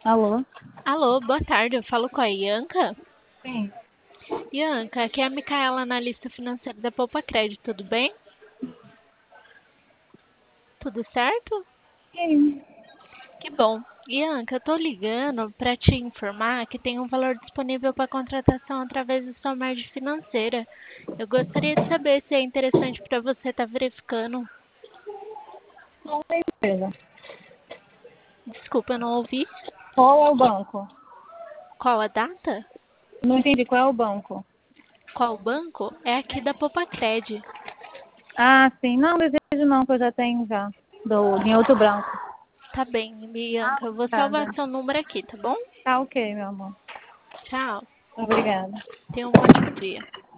Alô? Alô, boa tarde. Eu falo com a Ianca. Sim. Ianca, aqui é a Micaela, analista financeira da Poupa Crédito. Tudo bem? Tudo certo? Sim. Que bom. Ianca, eu tô ligando para te informar que tem um valor disponível para contratação através do sua margem financeira. Eu gostaria de saber se é interessante para você estar verificando. Qual é a empresa? Desculpa, eu não ouvi. Qual é o banco? Qual a data? Não entendi qual é o banco. Qual banco? É aqui da Poupa Crédito. Ah, sim. Não desejo não, que eu já tenho já. Em outro branco. Tá bem, Ah, Ianca. Eu vou salvar obrigada. seu número aqui, tá bom? Tá ok, meu amor. Tchau. Obrigada. Tenha um ótimo dia.